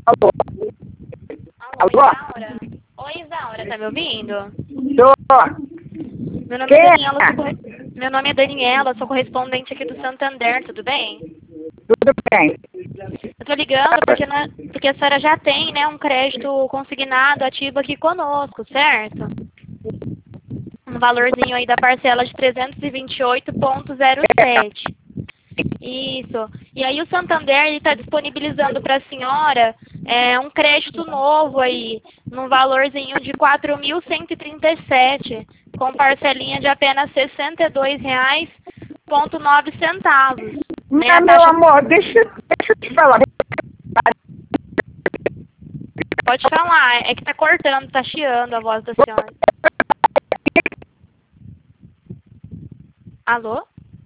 Alô? Alô, Alô? Isaura? Oi, Isaura, tá me ouvindo? Tô. Meu nome Quem é é? Daniela, Meu nome é Daniela, sou correspondente aqui do Santander, tudo bem? Tudo bem. Eu tô ligando porque a senhora já tem, né, um crédito consignado ativo aqui conosco, certo? Um valorzinho aí da parcela de 328,07. Isso. E aí o Santander está disponibilizando para a senhora um crédito novo aí, num valorzinho de 4.137, com parcelinha de apenas R$ 62,09. Né? A Mas, meu taxa. amor, deixa eu te falar. Pode falar, é que tá cortando, tá chiando a voz da senhora. Alô?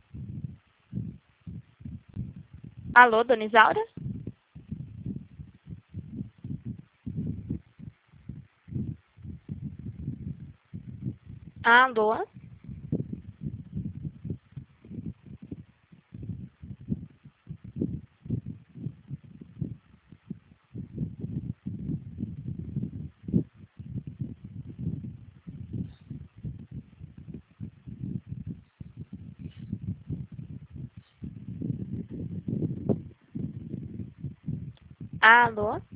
Alô, dona Isaura? Alô? Alô?